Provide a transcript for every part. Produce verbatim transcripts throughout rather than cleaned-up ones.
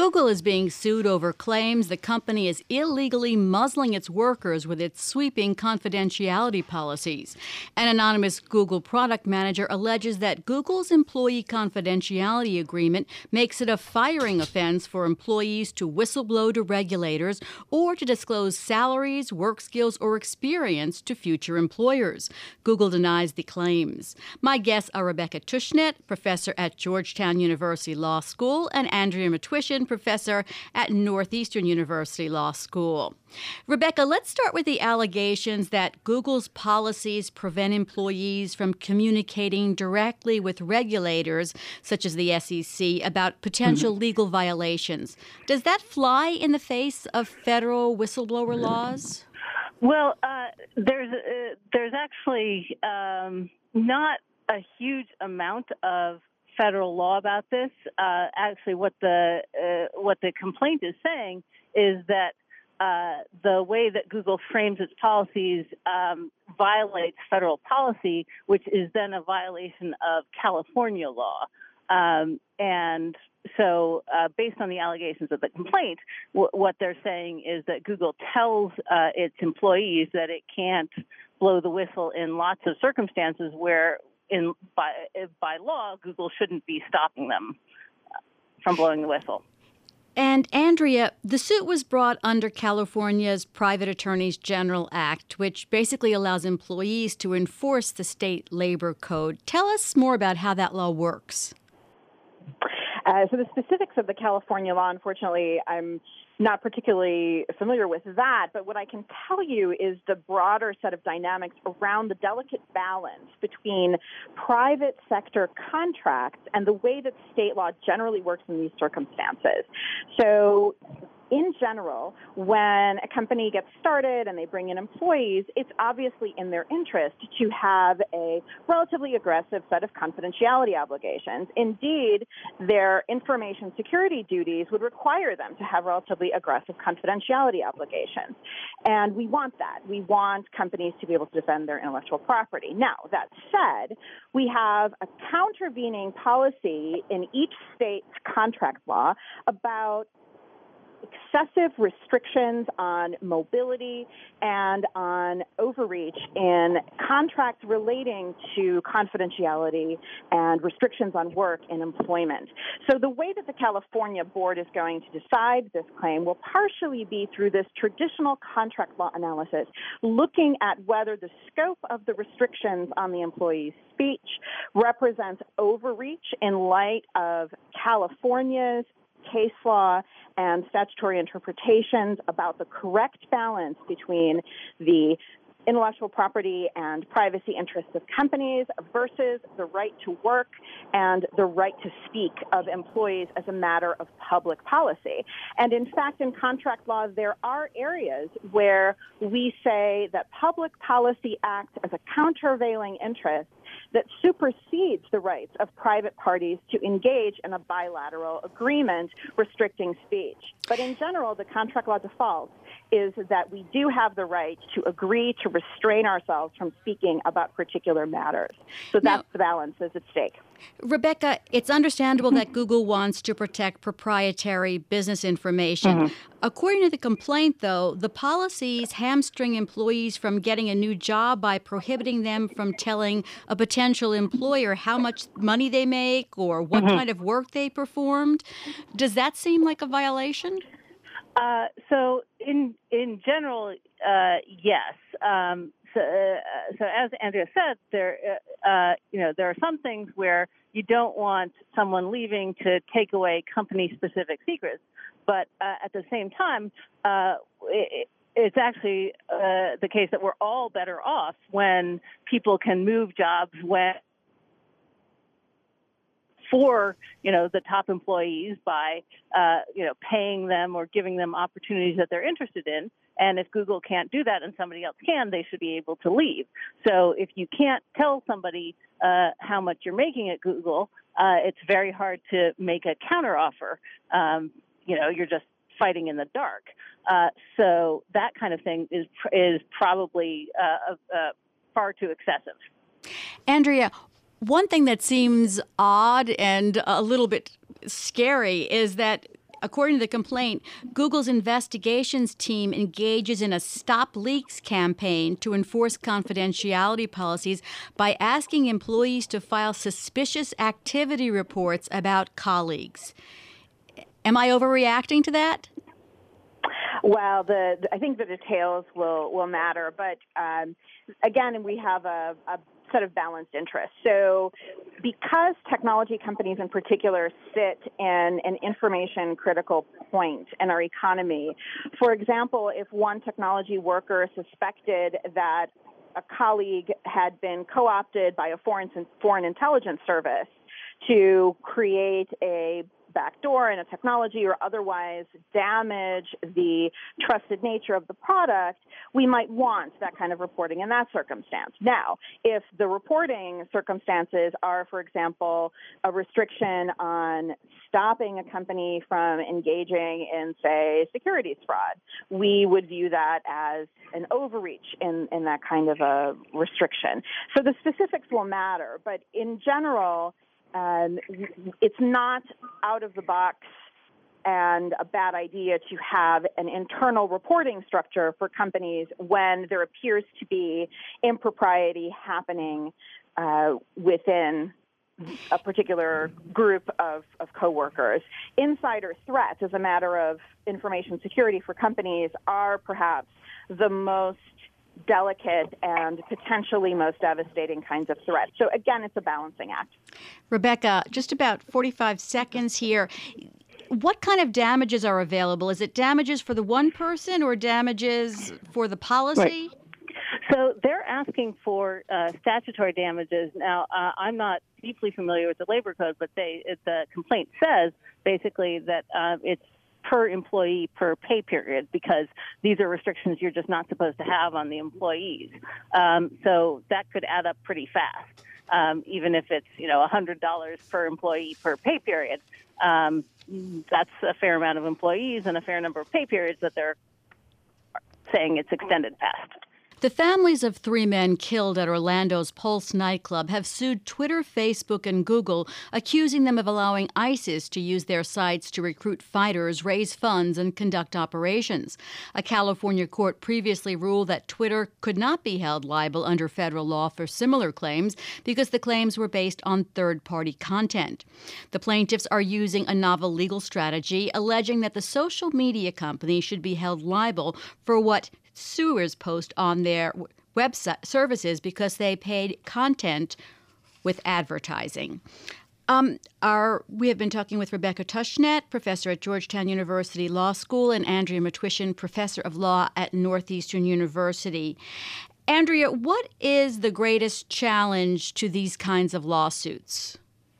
Google is being sued over claims the company is illegally muzzling its workers with its sweeping confidentiality policies. An anonymous Google product manager alleges that Google's employee confidentiality agreement makes it a firing offense for employees to whistleblow to regulators or to disclose salaries, work skills, or experience to future employers. Google denies the claims. My guests are Rebecca Tushnet, professor at Georgetown University Law School, and Andrea Matwishin, professor at Northeastern University Law School. Rebecca, let's start with the allegations that Google's policies prevent employees from communicating directly with regulators, such as the S E C, about potential mm-hmm. legal violations. Does that fly in the face of federal whistleblower laws? Well, uh, there's uh, there's actually um, not a huge amount of federal law about this. Uh, actually, what the uh, what the complaint is saying is that uh, the way that Google frames its policies um, violates federal policy, which is then a violation of California law. Um, and so, uh, based on the allegations of the complaint, w- what they're saying is that Google tells uh, its employees that it can't blow the whistle in lots of circumstances where, in by by law, Google shouldn't be stopping them from blowing the whistle. And Andrea, the suit was brought under California's Private Attorneys General Act, which basically allows employees to enforce the state labor code. Tell us more about how that law works. Uh, so the specifics of the California law, unfortunately, I'm not particularly familiar with that, but what I can tell you is the broader set of dynamics around the delicate balance between private sector contracts and the way that state law generally works in these circumstances. So in general, when a company gets started and they bring in employees, it's obviously in their interest to have a relatively aggressive set of confidentiality obligations. Indeed, their information security duties would require them to have relatively aggressive confidentiality obligations. And we want that. We want companies to be able to defend their intellectual property. Now, that said, we have a countervening policy in each state's contract law about excessive restrictions on mobility and on overreach in contracts relating to confidentiality and restrictions on work and employment. So the way that the California board is going to decide this claim will partially be through this traditional contract law analysis, looking at whether the scope of the restrictions on the employee's speech represents overreach in light of California's case law and statutory interpretations about the correct balance between the intellectual property and privacy interests of companies versus the right to work and the right to speak of employees as a matter of public policy. And in fact, in contract law, there are areas where we say that public policy acts as a countervailing interest that supersedes the rights of private parties to engage in a bilateral agreement restricting speech. But in general, the contract law default is that we do have the right to agree to restrain ourselves from speaking about particular matters. So that's now, the balance that's at stake. Rebecca, it's understandable that Google wants to protect proprietary business information. Mm-hmm. According to the complaint, though, the policies hamstring employees from getting a new job by prohibiting them from telling a potential employer how much money they make or what mm-hmm. kind of work they performed. Does that seem like a violation? Uh, so in in general, uh, yes. Um, so, uh, so as Andrea said, there uh, uh, you know there are some things where you don't want someone leaving to take away company-specific secrets, but uh, at the same time, uh, it, it's actually uh, the case that we're all better off when people can move jobs when. for, you know, the top employees by, uh, you know, paying them or giving them opportunities that they're interested in. And if Google can't do that and somebody else can, they should be able to leave. So if you can't tell somebody uh, how much you're making at Google, uh, it's very hard to make a counteroffer. Um, you know, you're just fighting in the dark. Uh, so that kind of thing is is probably uh, uh, far too excessive. Andrea, one thing that seems odd and a little bit scary is that according to the complaint, Google's investigations team engages in a Stop Leaks campaign to enforce confidentiality policies by asking employees to file suspicious activity reports about colleagues. Am I overreacting to that? Well, the, I think the details will, will matter, but um, again, we have a, a set of balanced interests. So because technology companies in particular sit in an information critical point in our economy, for example, if one technology worker suspected that a colleague had been co-opted by a foreign, foreign intelligence service to create a backdoor in a technology or otherwise damage the trusted nature of the product, we might want that kind of reporting in that circumstance. Now, if the reporting circumstances are, for example, a restriction on stopping a company from engaging in, say, securities fraud, we would view that as an overreach in, in that kind of a restriction. So the specifics will matter, but in general, Um, it's not out of the box and a bad idea to have an internal reporting structure for companies when there appears to be impropriety happening uh, within a particular group of, of coworkers. Insider threats, as a matter of information security for companies, are perhaps the most delicate and potentially most devastating kinds of threats. So again, it's a balancing act. Rebecca, just about forty-five seconds here. What kind of damages are available? Is it damages for the one person or damages for the policy? Right. So they're asking for uh, statutory damages. Now, uh, I'm not deeply familiar with the labor code, but they, it, the complaint says basically that uh, it's per employee per pay period, because these are restrictions you're just not supposed to have on the employees. Um, so that could add up pretty fast, um, even if it's, you know, one hundred dollars per employee per pay period. Um, that's a fair amount of employees and a fair number of pay periods that they're saying it's extended past. The families of three men killed at Orlando's Pulse nightclub have sued Twitter, Facebook, and Google, accusing them of allowing ISIS to use their sites to recruit fighters, raise funds, and conduct operations. A California court previously ruled that Twitter could not be held liable under federal law for similar claims because the claims were based on third-party content. The plaintiffs are using a novel legal strategy, alleging that the social media company should be held liable for what suers post on their website services because they paid content with advertising. Um, our, we have been talking with Rebecca Tushnet, professor at Georgetown University Law School, and Andrea Matwishin, professor of law at Northeastern University. Andrea, what is the greatest challenge to these kinds of lawsuits?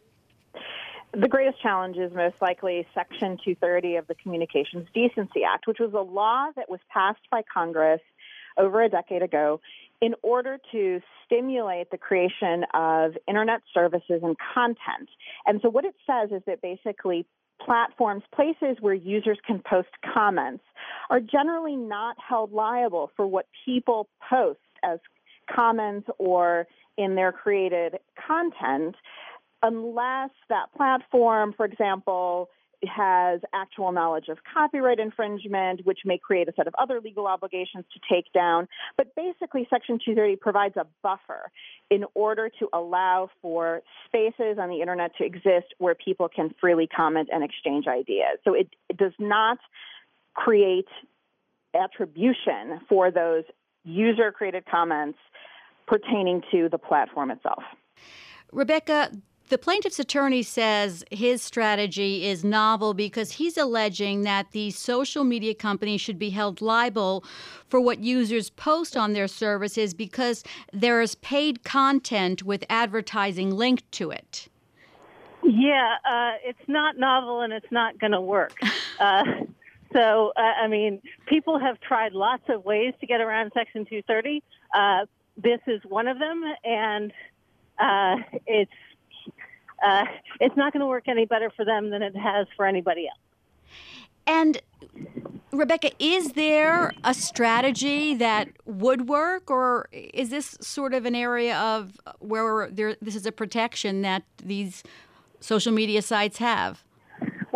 The greatest challenge is most likely Section two thirty of the Communications Decency Act, which was a law that was passed by Congress over a decade ago in order to stimulate the creation of Internet services and content. And so what it says is that basically platforms, places where users can post comments, are generally not held liable for what people post as comments or in their created content, unless that platform, for example, has actual knowledge of copyright infringement, which may create a set of other legal obligations to take down. But basically, Section two thirty provides a buffer in order to allow for spaces on the Internet to exist where people can freely comment and exchange ideas. So it, it does not create attribution for those user-created comments pertaining to the platform itself. Rebecca, the plaintiff's attorney says his strategy is novel because he's alleging that the social media companies should be held liable for what users post on their services because there is paid content with advertising linked to it. Yeah, uh, it's not novel and it's not going to work. Uh, so, uh, I mean, people have tried lots of ways to get around Section two thirty. Uh, this is one of them, and uh, it's Uh, it's not going to work any better for them than it has for anybody else. And, Rebecca, is there a strategy that would work, or is this sort of an area of where there, this is a protection that these social media sites have?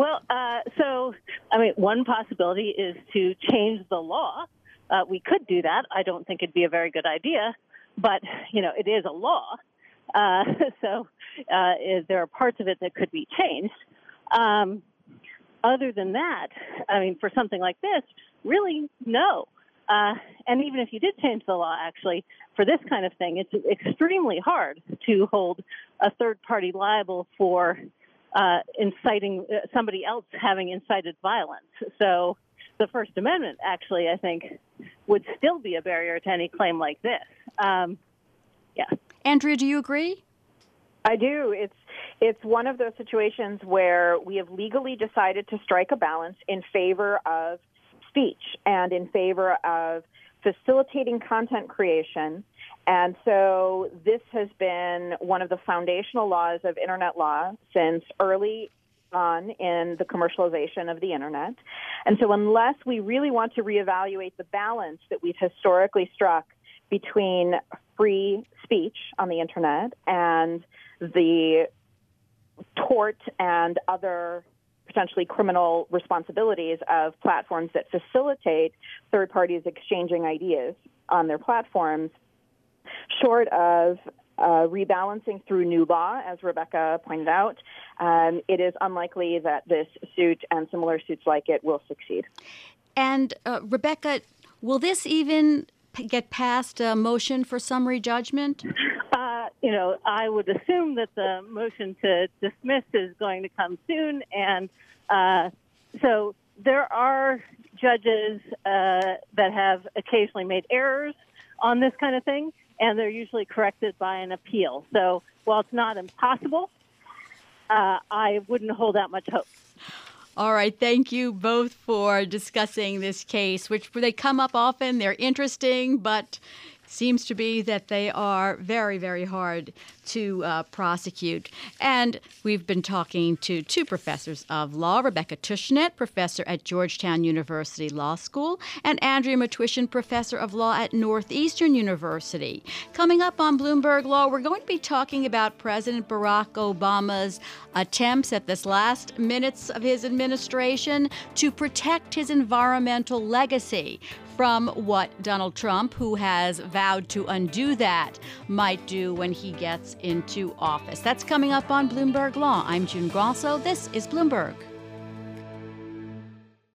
Well, uh, so, I mean, one possibility is to change the law. Uh, we could do that. I don't think it'd be a very good idea, but, you know, it is a law. Uh, so uh, there are parts of it that could be changed. Um, other than that, I mean, for something like this, really, no. Uh, and even if you did change the law, actually, for this kind of thing, it's extremely hard to hold a third party liable for uh, inciting uh, somebody else having incited violence. So the First Amendment, actually, I think, would still be a barrier to any claim like this. Um, yeah. Andrea, do you agree? I do. It's it's one of those situations where we have legally decided to strike a balance in favor of speech and in favor of facilitating content creation. And so this has been one of the foundational laws of Internet law since early on in the commercialization of the Internet. And so unless we really want to reevaluate the balance that we've historically struck between free speech on the Internet and the tort and other potentially criminal responsibilities of platforms that facilitate third parties exchanging ideas on their platforms, short of uh, rebalancing through new law, as Rebecca pointed out, um, it is unlikely that this suit and similar suits like it will succeed. And uh, Rebecca, will this even p- get past a motion for summary judgment? Uh, you know, I would assume that the motion to dismiss is going to come soon, and uh, so there are judges uh, that have occasionally made errors on this kind of thing, and they're usually corrected by an appeal. So while it's not impossible, uh, I wouldn't hold out much hope. All right. Thank you both for discussing this case, which they come up often. They're interesting, but seems to be that they are very, very hard to uh, prosecute. And we've been talking to two professors of law, Rebecca Tushnet, professor at Georgetown University Law School, and Andrea Matwishin, professor of law at Northeastern University. Coming up on Bloomberg Law, we're going to be talking about President Barack Obama's attempts at this last minutes of his administration to protect his environmental legacy from what Donald Trump, who has vowed to undo that, might do when he gets into office. That's coming up on Bloomberg Law. I'm June Grosso. This is Bloomberg.